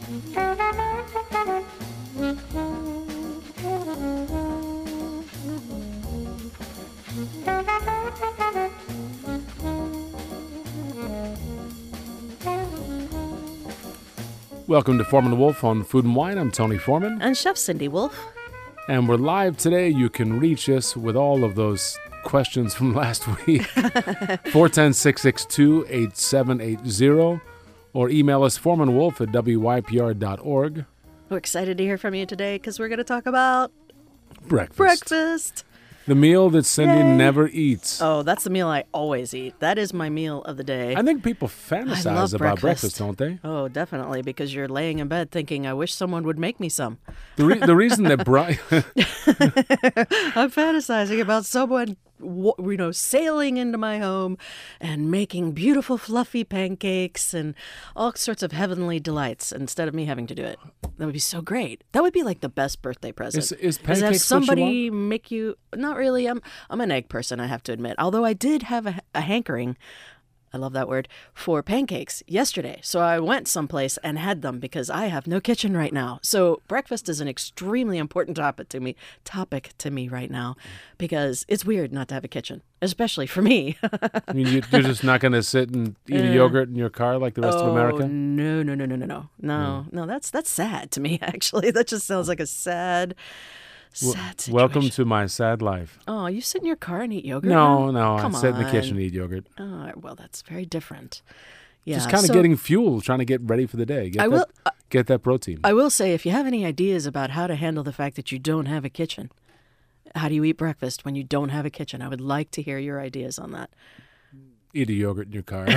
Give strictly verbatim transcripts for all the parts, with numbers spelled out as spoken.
Welcome to Foreman and Wolf on Food and Wine. I'm Tony Foreman. And Chef Cindy Wolf. And we're live today. You can reach us with all of those questions from last week. four one zero, six six two, eight seven eight zero or email us foremanwolf at w y p r dot org. We're excited to hear from you today because we're going to talk about Breakfast. breakfast. The meal that Cindy Yay. never eats. Oh, that's the meal I always eat. That is my meal of the day. I think people I fantasize love about breakfast, breakfast. don't they? Oh, definitely, because you're laying in bed thinking, I wish someone would make me some. The, re- the reason that Brian... I'm fantasizing about someone, you know, sailing into my home and making beautiful, fluffy pancakes and all sorts of heavenly delights instead of me having to do it. That would be so great. That would be like the best birthday present. Is, is Is pancakes have what you somebody want? make you? Not really. I'm I'm an egg person, I have to admit. Although I did have a, a hankering, I love that word, for pancakes yesterday. So I went someplace and had them because I have no kitchen right now. So breakfast is an extremely important topic to me. Topic to me right now, because it's weird not to have a kitchen, especially for me. I mean, you, you're just not going to sit and eat a yogurt in your car like the rest oh, of America? No, no, no, no, no, no, no, no. That's that's sad to me. Actually, that just sounds like a sad. Sad situation. Welcome to my sad life. Oh, you sit in your car and eat yogurt? No, now? no, Come I sit in the on. kitchen and eat yogurt. Oh, well, that's very different. Yeah, Just kind of so getting fuel, trying to get ready for the day. Get I that, will- uh, get that protein. I will say, if you have any ideas about how to handle the fact that you don't have a kitchen, how do you eat breakfast when you don't have a kitchen? I would like to hear your ideas on that. Eat a yogurt in your car.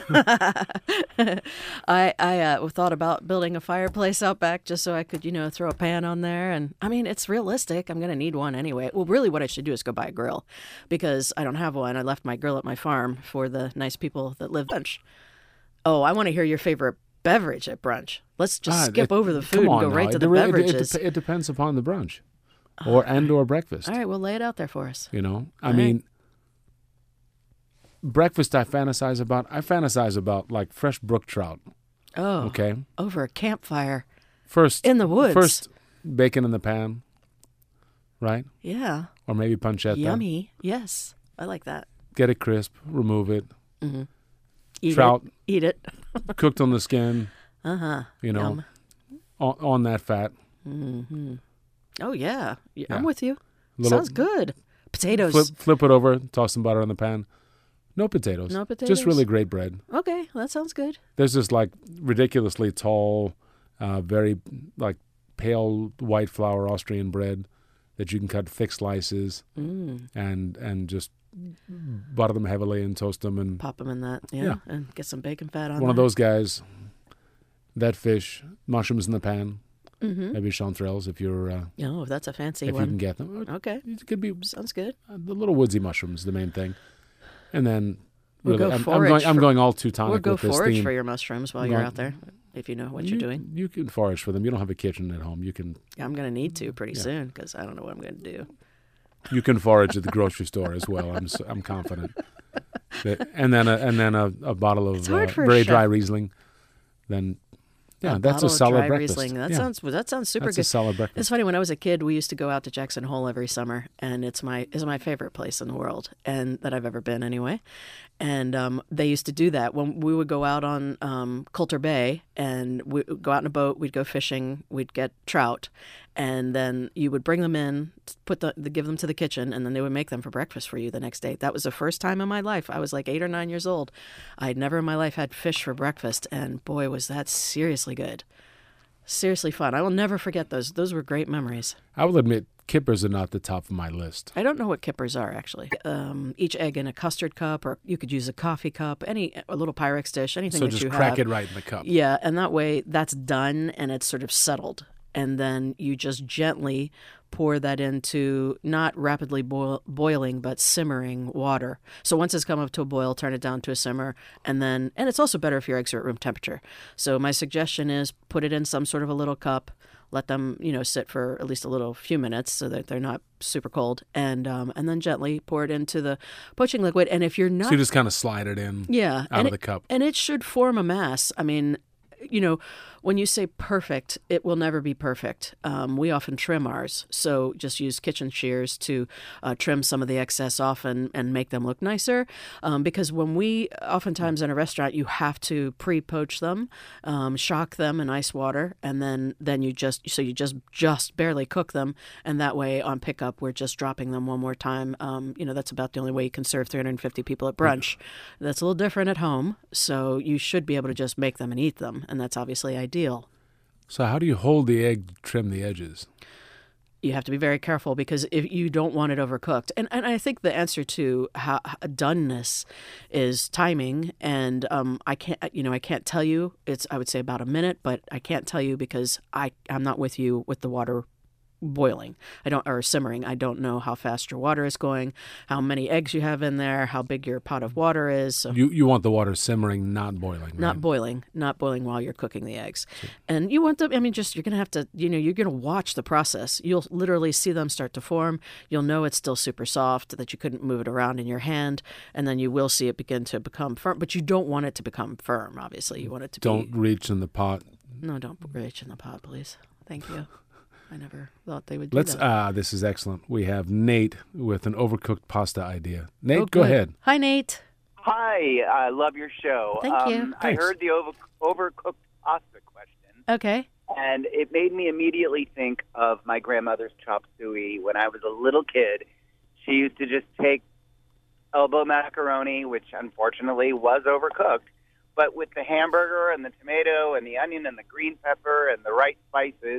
I I uh, thought about building a fireplace out back just so I could, you know, throw a pan on there. And I mean, it's realistic. I'm going to need one anyway. Well, really what I should do is go buy a grill because I don't have one. I left my grill at my farm for the nice people that live brunch. Oh, I want to hear your favorite beverage at brunch. Let's just Ah, skip it- over the come food and on go now. right to It the re- it- it beverages. dep- It, depends upon the brunch or and or breakfast. All right, well, lay it out there for us. You know, I All right. mean, breakfast I fantasize about. I fantasize about like fresh brook trout. Oh, Okay, over a campfire first in the woods. First, bacon in the pan, right? Yeah, Or maybe pancetta. yummy. Yes, I like that. Get it crisp, remove it. Eat Trout. it. Eat it. Cooked on the skin. Uh huh. You know, Yum. on, on that fat. Oh yeah. yeah, I'm Yeah. with you. Little- Sounds good. Potatoes. Flip, flip it over, toss some butter in the pan. No potatoes. No Just potatoes? really great bread. Okay, well, that sounds good. There's this like ridiculously tall, uh, very like pale white flour Austrian bread that you can cut thick slices Mm. and and just butter them heavily and toast them. And Pop them in that, yeah, Yeah. and get some bacon fat on one of there. those guys, that fish, mushrooms in the pan, Mm-hmm. maybe chanterelles if you're uh, Oh, that's a fancy if you can one. get them. Okay, It could be sounds good. uh, the little woodsy mushrooms, the main thing, and then We'll really, go I'm, I'm forage going. I'm for- going all Or Teutonic go with this forage theme. for your mushrooms while I'm you're going- out there, if you know what you, you're doing. You can forage for them. You don't have a kitchen at home. You can I'm going to need to pretty Yeah. soon because I don't know what I'm going to do. you can forage at the grocery store as well. I'm s- I'm confident. That- and then a, and then a, a bottle of It's hard uh, for a very chef. dry Riesling. Then yeah, A that's bottle a of solid dry breakfast. Riesling. That yeah, sounds that sounds super that's good. a solid breakfast. It's funny, when I was a kid, we used to go out to Jackson Hole every summer, and it's my is my favorite place in the world, and that I've ever been anyway. And um, they used to do that when we would go out on um, Coulter Bay, and we would go out in a boat. We'd go fishing. We'd get trout, and then you would bring them in, put the, the give them to the kitchen, and then they would make them for breakfast for you the next day. That was the first time in my life. I was like eight or nine years old. I had never in my life had fish for breakfast, and boy, was that seriously good. Seriously fun. I will never forget those. Those were great memories. I will admit, kippers are not the top of my list. I don't know what kippers are, actually. Um, each egg in a custard cup, or you could use a coffee cup, any a little Pyrex dish, anything So that just you crack have. it right in the cup. Yeah, and that way that's done and it's sort of settled. And then you just gently pour that into not rapidly boil, boiling, but simmering water. So once it's come up to a boil, turn it down to a simmer. And then, and it's also better if your eggs are at room temperature. So my suggestion is put it in some sort of a little cup, let them, you know, sit for at least a little few minutes so that they're not super cold. And um, and then gently pour it into the poaching liquid. And if you're not... So you just kind of slide it in Yeah. out and of the it, cup. And it should form a mass. I mean, you know, When you say perfect, it will never be perfect. Um, we often trim ours, so just use kitchen shears to uh, trim some of the excess off and, and make them look nicer. Um, because when we, oftentimes in a restaurant, you have to pre-poach them, um, shock them in ice water, and then then you just so you just just barely cook them, and that way on pickup we're just dropping them one more time. Um, you know, that's about the only way you can serve three hundred fifty people at brunch. That's a little different at home, so you should be able to just make them and eat them, and that's obviously ideal. So how do you hold the egg to trim the edges? You have to be very careful because if you don't want it overcooked. And and I think the answer to how, how doneness is timing. And um, I can't, you know, I can't tell you. It's I would say about a minute, but I can't tell you because I I'm not with you with the water boiling. I don't or simmering. I don't know how fast your water is going, how many eggs you have in there, how big your pot of water is. So You you want the water simmering, not boiling, right? Not boiling, not boiling while you're cooking the eggs. And you want them, I mean, just, you're going to have to, you know, you're going to watch the process. You'll literally see them start to form. You'll know it's still super soft, that you couldn't move it around in your hand. And then you will see it begin to become firm. But you don't want it to become firm, obviously. You want it to Don't be. reach in the pot. No, don't reach in the pot, please. Thank you. I never thought they would do Let's. that. Ah, this is excellent. We have Nate with an overcooked pasta idea. Nate, Oh, go good. ahead. Hi, Nate. Hi, I love your show. Thank um, you. I Thanks. heard the over, overcooked pasta question, Okay. and it made me immediately think of my grandmother's chop suey. When I was a little kid, she used to just take elbow macaroni, which unfortunately was overcooked, but with the hamburger and the tomato and the onion and the green pepper and the right spices,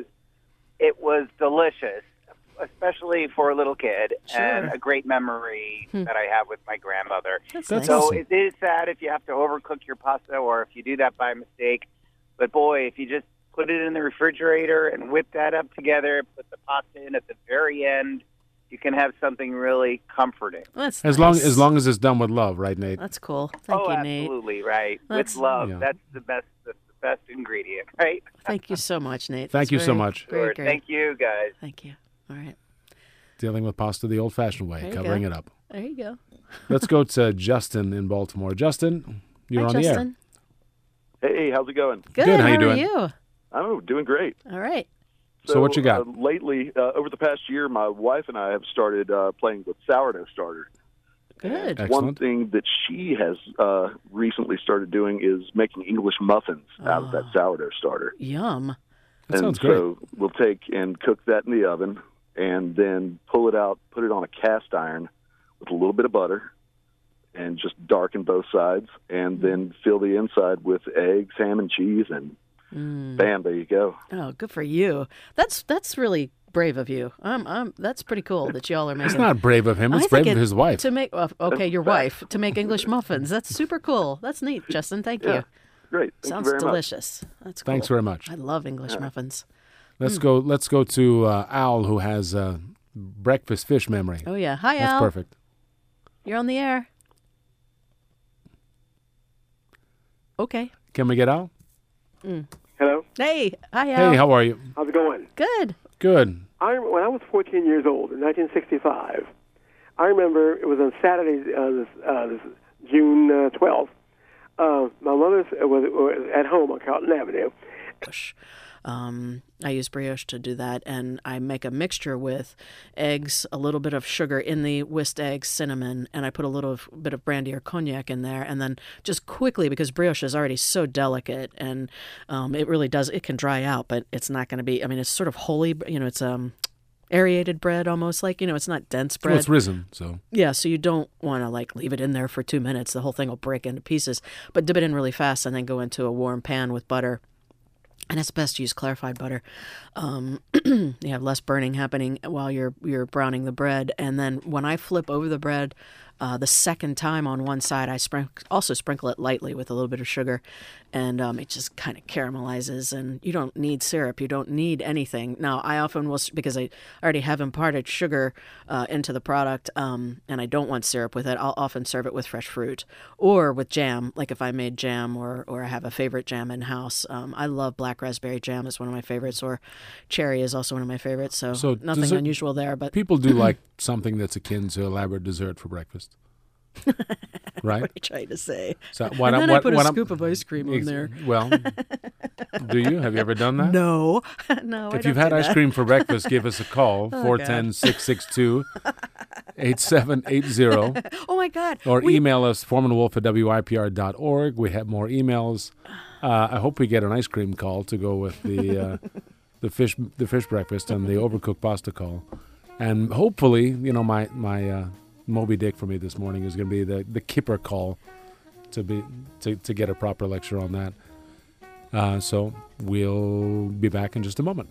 it was delicious, especially for a little kid, Sure. and a great memory Hmm. that I have with my grandmother. That's, That's nice. So awesome. it is sad if you have to overcook your pasta or if you do that by mistake. But boy, if you just put it in the refrigerator and whip that up together, put the pasta in at the very end, you can have something really comforting. That's As long nice. as long as it's done with love, right, Nate? That's cool. Thank oh, you, Nate. absolutely, right. That's- With love. Yeah. That's the best that's the best ingredient, right? Thank you so much, Nate. Thank That's you so very- much. Very Sure. great. Thank you, guys. Thank you. All right. Dealing with pasta the old-fashioned way, There you covering go. it up. There you go. Let's go to Justin in Baltimore. Justin, you're Hi, on Justin. Hey, how's it going? Good. Good, how you How are doing? you? Oh, doing great. All right. So what you got? Uh, lately, uh, over the past year, my wife and I have started uh, playing with sourdough starter. Good. Excellent. One thing that she has uh, recently started doing is making English muffins out of that Ah. sourdough starter. Yum. That and sounds great. so we'll take and cook that in the oven and then pull it out, put it on a cast iron with a little bit of butter and just darken both sides and then fill the inside with eggs, ham, and cheese, and Mm. bam, there you go. Oh, good for you. That's that's really brave of you. Um, um, that's pretty cool that y'all are making. It's not brave of him. I It's think brave it- of his wife. to make. Uh, okay, your wife to make English muffins. That's super cool. That's neat, Justin. Thank Yeah. you. Great. Thank Sounds you very much. delicious. That's cool. Thanks very much. I love English muffins. Let's go. Let's go to uh, Al, who has uh, breakfast fish memory. Oh yeah. Hi, That's Al. perfect. You're on the air. Okay. Can we get Al? Hello, Hey. Hi, Al. Hey, how are you? how's it going? Good. Good. I when I was fourteen years old in nineteen sixty-five, I remember it was on Saturday, uh, this, uh, this June uh, twelfth. Uh, my mother was, was at home on Carlton Avenue. brioche. Um, I use brioche to do that, and I make a mixture with eggs, a little bit of sugar in the whisked eggs, cinnamon, and I put a little of, bit of brandy or cognac in there, and then just quickly, because brioche is already so delicate, and um, it really does, it can dry out, but it's not going to be, I mean, it's sort of wholly, you know, it's um, aerated bread almost, like, you know, it's not dense bread. Well, it's risen, so Yeah, so you don't want to like leave it in there for two minutes. The whole thing will break into pieces. But dip it in really fast and then go into a warm pan with butter. And it's best to use clarified butter. Um, you have less burning happening while you're you're browning the bread. And then when I flip over the bread, uh, the second time on one side, I sprink- also sprinkle it lightly with a little bit of sugar, and um, it just kind of caramelizes. And you don't need syrup. You don't need anything. Now, I often will, because I already have imparted sugar uh, into the product, um, and I don't want syrup with it, I'll often serve it with fresh fruit or with jam, like if I made jam or, or I have a favorite jam in-house. Um, I love black raspberry jam. It's one of my favorites, or cherry is also one of my favorites. So, So nothing dessert- unusual there, but people do like something that's akin to elaborate dessert for breakfast. right? What are you trying to say? So what and I'm, then what, I put a what I'm- scoop of ice cream on ex- there. Well, do you? Have you ever done that? No, no. I If you've don't had do ice that. cream for breakfast, give us a call, Oh, four God. one zero, six six two, eight seven eight zero, Oh my God! or we, email us, foreman wolf at W I P R dot org. We have more emails. Uh, I hope we get an ice cream call to go with the uh, the fish the fish breakfast and the overcooked pasta call. And hopefully, you know, my, my uh, Moby Dick for me this morning is going to be the, the Kipper call to be to, to get a proper lecture on that. Uh, so we'll be back in just a moment.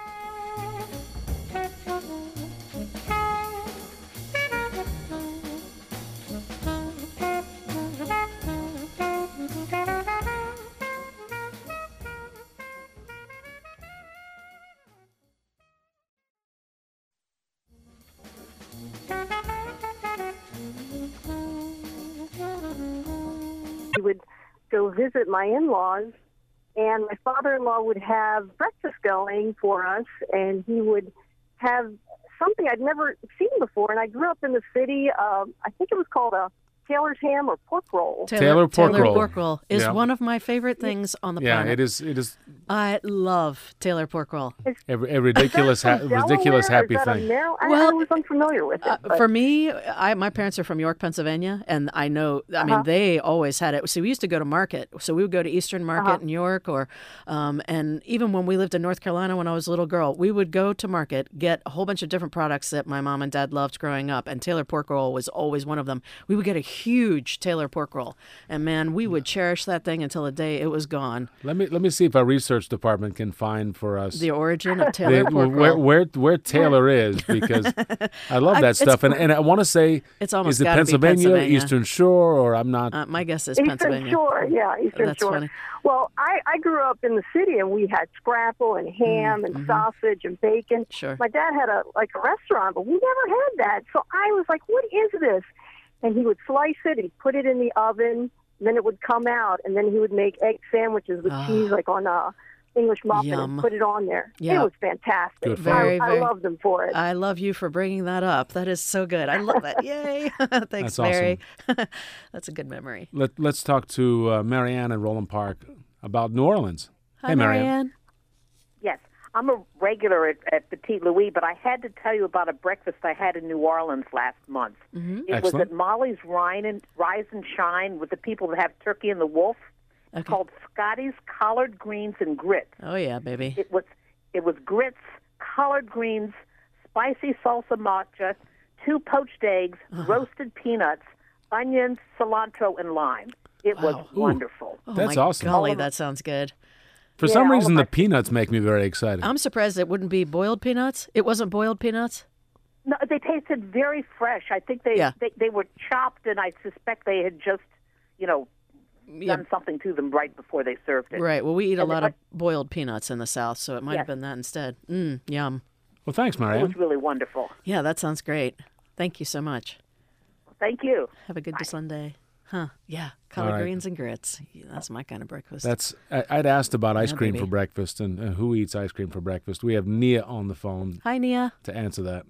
We would go visit my in-laws, and my father-in-law would have breakfast going for us, and he would have something I'd never seen before. And I grew up in the city. Um, I think it was called a Taylor's ham or pork roll. Taylor pork Taylor roll. pork roll is Yeah. one of my favorite things on the Yeah, planet. it is. It is I love Taylor pork roll. a, a ridiculous, ha- Delaware, ridiculous or happy is that a thing. Maryland? I, Well, I was unfamiliar with it. Uh, but- for me, I my parents are from York, Pennsylvania, and I know. I mean, Uh-huh. they always had it. So we used to go to market. So we would go to Eastern Market Uh-huh. in York, or um, and even when we lived in North Carolina when I was a little girl, we would go to market, get a whole bunch of different products that my mom and dad loved growing up, and Taylor pork roll was always one of them. We would get a huge Taylor pork roll, and man, we would cherish that thing until the day it was gone. Let me let me see if our research department can find for us The origin of Taylor the- pork where, roll. where where Taylor is, because I love I- that it's stuff, and gr- and I want to say It's almost is it gotta be Pennsylvania, Pennsylvania. Eastern Shore, or I'm not. Uh, my guess is Eastern Pennsylvania. Shore, yeah, Eastern That's Shore. funny. Well, I, I grew up in the city, and we had scrapple and ham and sausage and bacon. Mm, mm-hmm. Sure. My dad had a like a restaurant, but we never had that. So I was like, "What is this?" And he would slice it, he'd put it in the oven, and then it would come out, and then he would make egg sandwiches with Ah. cheese, like on a English muffin, Yum. and put it on there. Yeah. It was fantastic. Good for Very, I, I very- loved them for it. I love you for bringing that up. That is so good. I love it. Yay. Thanks, That's awesome. Mary. That's a good memory. Let Let's talk to uh, Marianne in Roland Park about New Orleans. Hi, hey, Marianne. Marianne. Yes, I'm a regular at, at Petit Louis, but I had to tell you about a breakfast I had in New Orleans last month. Mm-hmm. It was Excellent. at Molly's Rhine and, Rise and Shine with the people that have Turkey and the Wolf. It's Okay. called Scotty's Collard Greens and Grits. Oh, yeah, baby. It was it was grits, collard greens, spicy salsa matcha, two poached eggs, Uh-huh. roasted peanuts, onions, cilantro, and lime. It was Wow. Ooh. wonderful. Oh, That's my awesome. golly, that sounds good. For Yeah, some all reason, of the my- peanuts make me very excited. I'm surprised it wouldn't be boiled peanuts. It wasn't boiled peanuts? No, they tasted very fresh. I think they, Yeah. they they were chopped, and I suspect they had just, you know, Yeah. done something to them right before they served it. Right. Well, we eat a And lot it- of boiled peanuts in the South, so it might have Yes. been that instead. Mm, yum. Well, thanks, It Marianne. was really wonderful. Yeah, that sounds great. Thank you so much. Thank you. Have a good Sunday. Huh. Yeah. Collard right. greens and grits. Yeah, that's my kind of breakfast. That's I, I'd asked about ice Yeah, cream baby. for breakfast and uh, who eats ice cream for breakfast. We have Nia on the phone Hi, Nia. to answer that.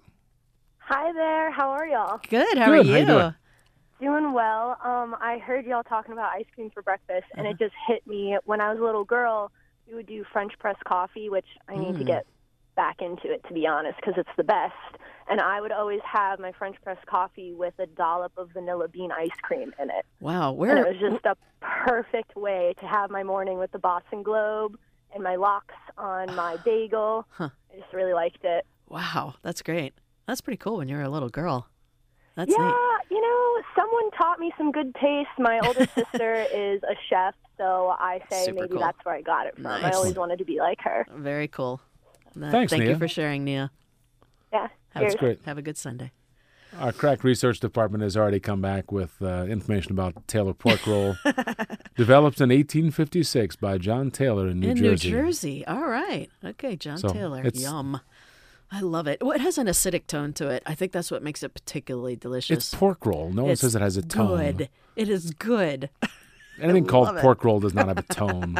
Hi there. How are y'all? Good. How Good. are How you? you doing? Doing well. Um, I heard y'all talking about ice cream for breakfast, and it just hit me. When I was a little girl, we would do French press coffee, which I need to Mm. get back into it, to be honest, because it's the best. And I would always have my French press coffee with a dollop of vanilla bean ice cream in it. Wow. And Where? it was just a perfect way to have my morning with the Boston Globe and my lox on my bagel. Huh. I just really liked it. Wow. That's great. That's pretty cool when you're a little girl. That's yeah, neat. you know, someone taught me some good taste. My older sister is a chef, so I say Super maybe cool. that's where I got it from. I Nice. always wanted to be like her. Very cool. Uh, Thanks, Thank Nia. you for sharing, Nia. Yeah. Have, That's great. have a good Sunday. Our crack research department has already come back with uh, information about Taylor pork roll, developed in eighteen fifty-six by John Taylor in New in Jersey. New Jersey. All right. Okay, John So, Taylor. it's- Yum. I love it. Well, it has an acidic tone to it. I think that's what makes it particularly delicious. It's pork roll. No one It's says it has a tone. Good. It is good. Anything I called love it. pork roll does not have a tone,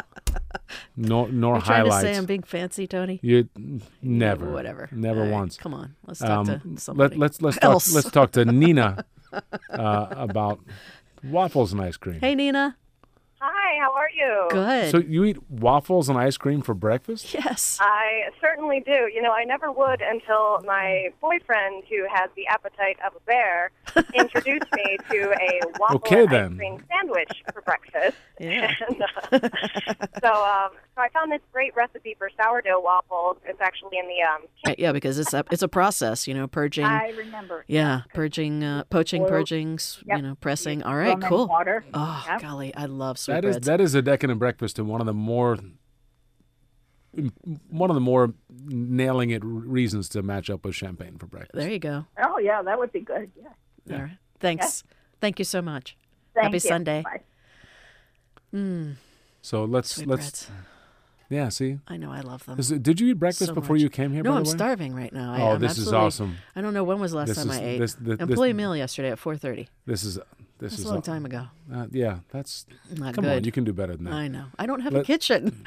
nor nor You're trying highlights. to say I'm being fancy, Tony? You never, Whatever. never All right, once. Come on. Let's talk Um, to somebody. let, let's let's talk else. let's talk to Nina uh, about waffles and ice cream. Hey, Nina. Hi, how are you? Good. So you eat waffles and ice cream for breakfast? Yes. I certainly do. You know, I never would until my boyfriend, who has the appetite of a bear, introduced me to a waffle Okay, and then. ice cream sandwich for breakfast. Yeah. And, uh, so, um, so I found this great recipe for sourdough waffles. It's actually in the um. Right, yeah, because it's a, it's a process, you know, purging. I remember. Yeah, purging, uh, poaching, Oil. purging, s- Yep. you know, pressing. All right, Rum and cool. water. Oh, Yep. golly, I love That is sweetbreads. that is a decadent breakfast and one of the more one of the more nailing it reasons to match up with champagne for breakfast. There you go. Oh, yeah, that would be good. Yeah. All right. Thanks. Thank you so much. Thank Happy you. Sunday. Bye. Mm, So let's sweetbreads. let's yeah. See, I know I love them. Is it- did you eat breakfast so before much. you came here? No, by I'm the way? starving right now. I, Oh, I'm this is absolutely- awesome. I don't know when was the last This time is- I ate. this- this- Employee this- meal yesterday at four thirty. This is this That's is a long aw- time ago. Uh, yeah, that's Not come good. on. You can do better than that. I know. I don't have a Let- kitchen.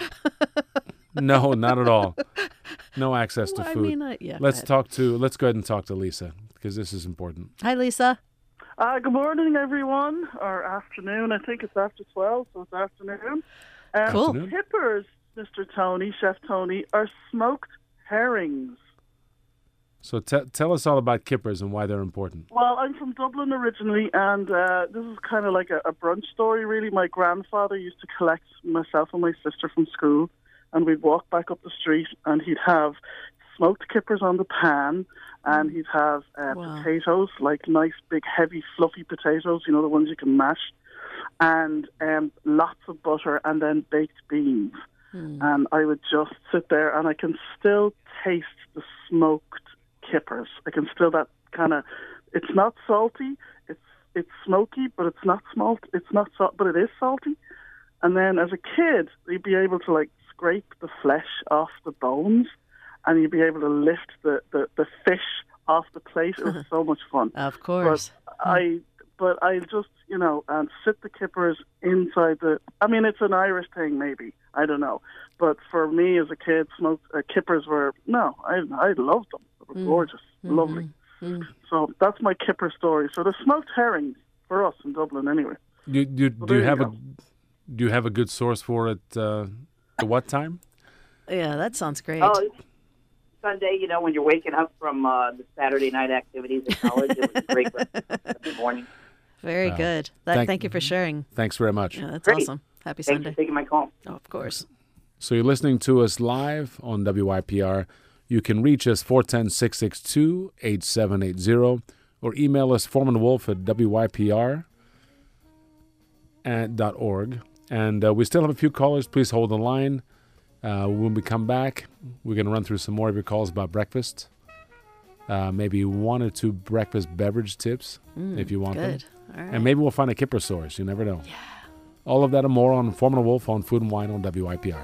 No, not at all. No access to Well, I food. mean, uh, yeah, go let's ahead. talk to. Let's go ahead and talk to Lisa because this is important. Hi, Lisa. Uh, good morning, everyone, or afternoon. I think it's after twelve, so it's afternoon. Um, Cool. Afternoon. Kippers, Mister Tony, Chef Tony, are smoked herrings. So te- tell us all about kippers and why they're important. Well, I'm from Dublin originally, and uh, this is kind of like a, a brunch story, really. My grandfather used to collect myself and my sister from school, and we'd walk back up the street, and he'd have smoked kippers on the pan, and he'd have uh, Wow. potatoes, like nice, big, heavy, fluffy potatoes, you know, the ones you can mash, and um, lots of butter, and then baked beans. Hmm. And I would just sit there, and I can still taste the smoked kippers. I can still that kind of. It's not salty. It's it's smoky, but it's not smalt. It's not salt, but it is salty. And then as a kid, you'd be able to like scrape the flesh off the bones, and you'd be able to lift the, the, the fish off the plate. It was so much fun. Of course. But I, but I just, you know, and sit the kippers inside the. I mean, it's an Irish thing, maybe. I don't know. But for me as a kid, smoked uh, kippers were no. I I loved them. They were gorgeous, lovely. Mm. So that's my kipper story. So the smoked herrings for us in Dublin, anyway. You, you, Well, do you there you have a go. do you have a good source for it? Uh, at what time? Yeah, that sounds great. Oh, Sunday, you know, when you're waking up from uh, the Saturday night activities at college, it was a great Sunday morning. Very Wow. good. That, Thank- thank, you for sharing. Thanks very much. Yeah, that's Great. awesome. Happy Thanks Sunday. for taking my call. Oh, of course. So you're listening to us live on W Y P R. You can reach us four one zero, six six two, eight seven eight zero or email us foremanwolf at W Y P R at dot org. And uh, we still have a few callers. Please hold the line. Uh, when we come back, we're going to run through some more of your calls about breakfast. Uh, maybe one or two breakfast beverage tips if you want Good. them. All right. And maybe we'll find a kipper source. You never know. Yeah. All of that and more on Foreman and Wolf on Food and Wine on W I P R.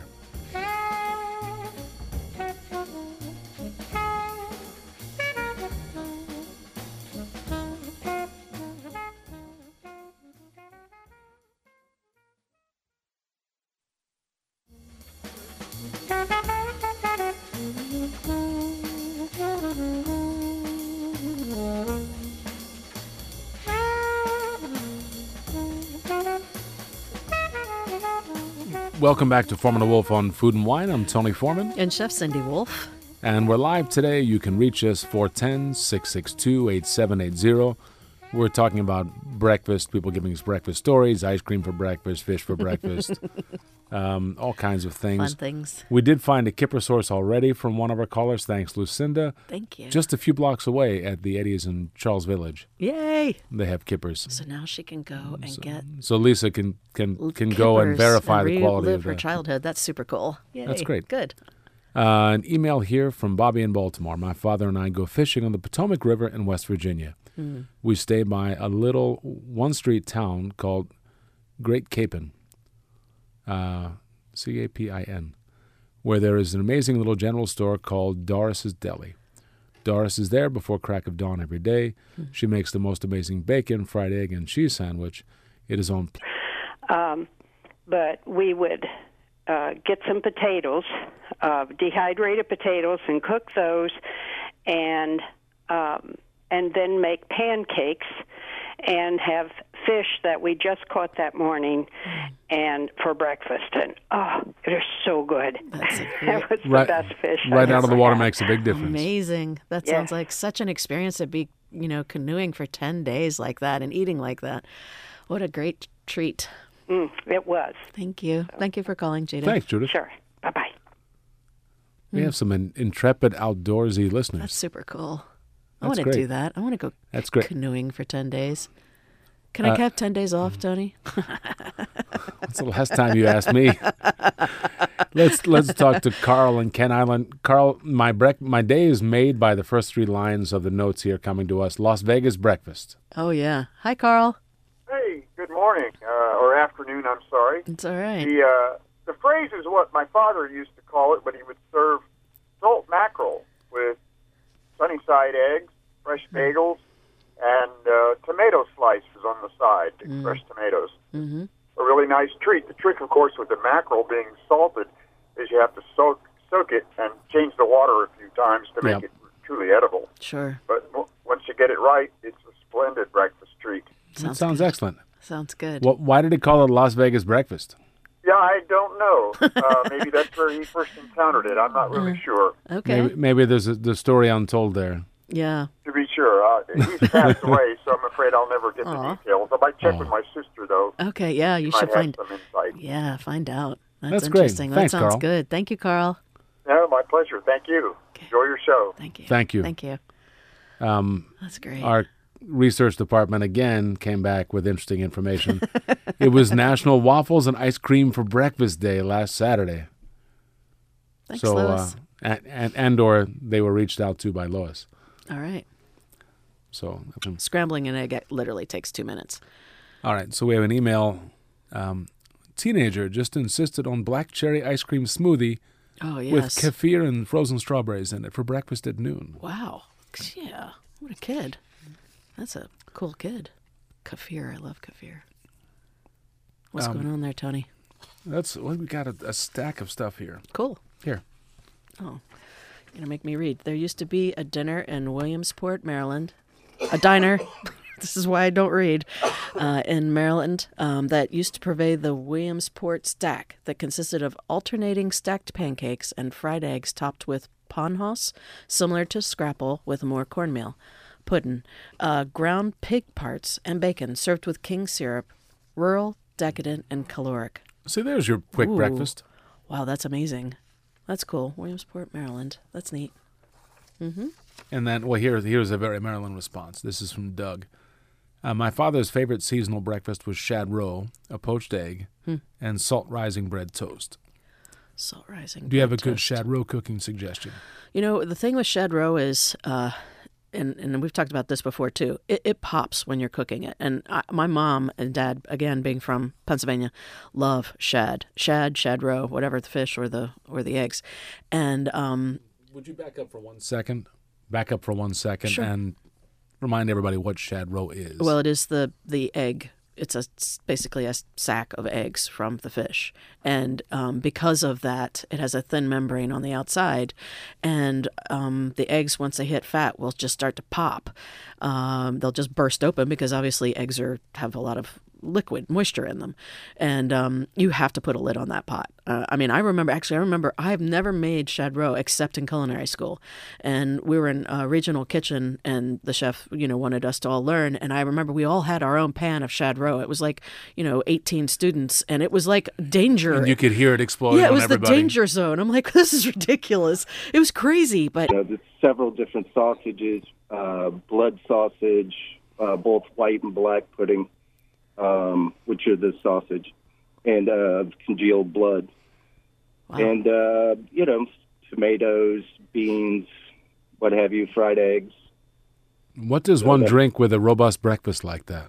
Welcome back to Foreman and Wolf on Food and Wine. I'm Tony Foreman. And Chef Cindy Wolf. And we're live today. You can reach us four one zero, six six two, eight seven eight zero. We're talking about breakfast, people giving us breakfast stories, ice cream for breakfast, fish for breakfast, um, all kinds of things. Fun things. We did find a kipper source already from one of our callers. Thanks, Lucinda. Thank you. Just a few blocks away at the Eddies in Charles Village. Yay. They have kippers. So now she can go and get So Lisa can can, can go and kippers verify and the quality relive of her the childhood. That's super cool. Yay. That's great. Good. Uh, an email here from Bobby in Baltimore. My father and I go fishing on the Potomac River in West Virginia. Hmm. We stay by a little one-street town called Great Capon, uh, C A P I N, where there is an amazing little general store called Doris's Deli. Doris is there before crack of dawn every day. She makes the most amazing bacon, fried egg, and cheese sandwich. It is on... Um, but we would uh, get some potatoes, uh, dehydrated potatoes, and cook those, and um, and then make pancakes and have fish that we just caught that morning, and for breakfast. And oh, it is so good. That's a That was the Right- best fish. I Right out of the ever water had. makes a big difference. Amazing. That Yeah. sounds like such an experience to be, you know, canoeing for ten days like that and eating like that. What a great treat. Mm, it was. Thank you. Thank you for calling, Judith. Thanks, Judith. Sure. Bye bye. We have some in, intrepid, outdoorsy listeners. That's super cool. I That's want to great. do that. I want to go That's great. canoeing for ten days. Can Uh, I have ten days off, Tony? That's the last time you asked me. let's let's talk to Carl in Ken Island. Carl, my brec- my day is made by the first three lines of the notes here coming to us. Las Vegas breakfast. Oh, yeah. Hi, Carl. Hey, good morning, uh, or afternoon, I'm sorry. It's all right. The, uh, the phrase is what my father used to call it when he would serve salt mackerel with sunny side eggs, fresh bagels, and uh, tomato slices on the side, Mm. fresh tomatoes. Mm-hmm. A really nice treat. The trick, of course, with the mackerel being salted is you have to soak soak it and change the water a few times to make Yep. it truly edible. Sure. But w- once you get it right, it's a splendid breakfast treat. That sounds excellent. Sounds good. What? Why did he call it Las Vegas breakfast? Yeah, I don't know. Uh, maybe that's where he first encountered it. I'm not really sure. Okay. Maybe, maybe there's a, the story untold there. Yeah. To be sure, uh, he's passed away, so I'm afraid I'll never get Aw. the details. I might check with my sister, though. Okay, yeah, you She should might find. have some insight. Yeah, find out. That's, That's great. interesting. Thanks, that sounds Carl. good. Thank you, Carl. No, my pleasure. Thank you. Enjoy your show. Thank you. Thank you. Thank you. Um, That's great. Our research department again came back with interesting information. It was National Waffles and Ice Cream for Breakfast Day last Saturday. Thanks, so, Lois. Uh, and, and and or they were reached out to by Lois. All right. So, um, Scrambling an egg literally takes two minutes. all right. So we have an email. Um, teenager just insisted on black cherry ice cream smoothie Oh, with yes. kefir and frozen strawberries in it for breakfast at noon. Wow. Yeah. What a kid. That's a cool kid. Kefir. I love kefir. What's Um, going on there, Tony? That's well, we got a, a stack of stuff here. Cool. Here. Oh, you're going to make me read. There used to be a dinner in Williamsport, Maryland. A diner. This is why I don't read. Uh, in Maryland, um, that used to pervade the Williamsport stack that consisted of alternating stacked pancakes and fried eggs topped with panhos, similar to scrapple with more cornmeal, pudding, uh, ground pig parts, and bacon served with king syrup. Rural, decadent, and caloric. So there's your quick Ooh. breakfast. Wow, that's amazing. That's cool. Williamsport, Maryland. That's neat. Mm-hmm. And then, well, here, here's a very Maryland response. This is from Doug. Uh, my father's favorite seasonal breakfast was shad roe, a poached egg, Hmm. and salt rising bread toast. Salt rising. Do you have a bread good toast. shad roe cooking suggestion? You know, the thing with shad roe is, uh, and, and we've talked about this before too, it, it pops when you're cooking it. And I, my mom and dad, again, being from Pennsylvania, love shad. Shad, shad roe, whatever the fish or the or the eggs. And um, Would you back up for one second? Back up for one second Sure. and remind everybody what shad roe is. well, it is the, the egg. It's a it's basically a sack of eggs from the fish, and um, because of that, it has a thin membrane on the outside, and um, the eggs, once they hit fat, will just start to pop. Um, they'll just burst open because obviously eggs are have a lot of liquid moisture in them, and um, you have to put a lid on that pot. Uh, I mean, I remember actually, I remember I've never made shad roe except in culinary school, and we were in a regional kitchen, and the chef, you know, wanted us to all learn, and I remember we all had our own pan of shad roe. It was like, you know, eighteen students, and it was like danger. And you could hear it exploding Yeah, it on was everybody. the danger zone. I'm like, this is ridiculous. It was crazy, but You know, there's several different sausages, uh, blood sausage, uh, both white and black pudding, um, which are the sausage, and uh, congealed blood. Wow. And, uh, you know, tomatoes, beans, what have you, fried eggs. What does one drink with a robust breakfast like that?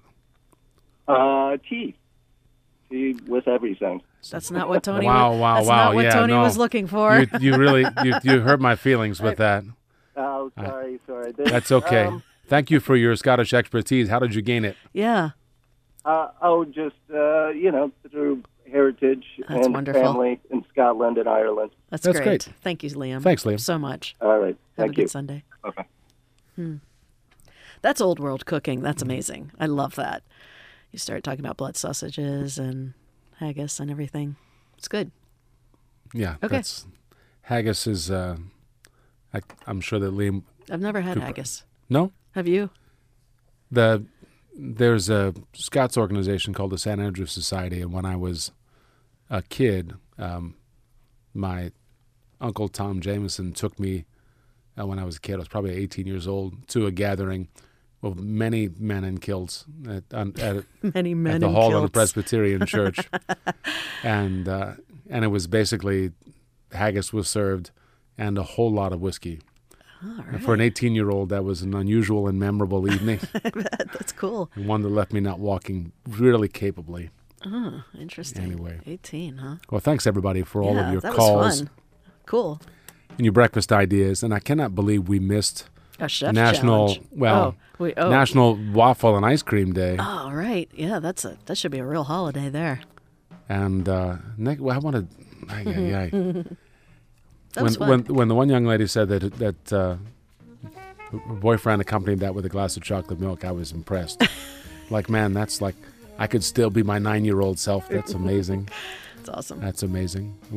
Uh, tea. Tea with everything. that's not what Tony. Wow, was, wow, that's wow. not what yeah, Tony no. was looking for. You, you really, you, you hurt my feelings with that. Oh, sorry, sorry. That's okay. Um, Thank you for your Scottish expertise. How did you gain it? Yeah. Uh, oh, just, uh, you know, through heritage That's and wonderful. family in Scotland and Ireland. That's, That's great. great. Thank you, Liam. Thanks, Liam. So much. All right. Have Thank a good you. Sunday. Okay. Hmm. That's old world cooking. That's amazing. I love that. you start talking about blood sausages and haggis and everything. It's good. Yeah, Okay. that's haggis is. Uh, I, I'm sure that Liam. I've never had Cooper- haggis. No, Have you? the there's a Scots organization called the Saint Andrew Society, and when I was a kid, um, my uncle Tom Jameson took me uh, when I was a kid. I was probably eighteen years old to a gathering of many men in kilts at, on, at, Many men at the in hall of the kilts. Presbyterian Church, and uh, and it was basically haggis was served and a whole lot of whiskey. All And for an eighteen-year-old, that was an unusual and memorable evening, That's cool. and one that left me not walking really capably. Oh, interesting. Anyway. eighteen, huh? Well, thanks everybody for all yeah, of your that calls was fun. Cool. and your breakfast ideas, and I cannot believe we missed A chef National challenge. well Oh, we- oh. National Waffle and Ice Cream Day, Oh, right. Yeah, that's a that should be a real holiday there. and uh, Nick, well, I wanted. Ay, ay, ay. That when was fun. when when the one young lady said that that uh, her boyfriend accompanied that with a glass of chocolate milk, I was impressed. Like, man, that's like I could still be my nine-year-old self. That's amazing. It's awesome. That's amazing.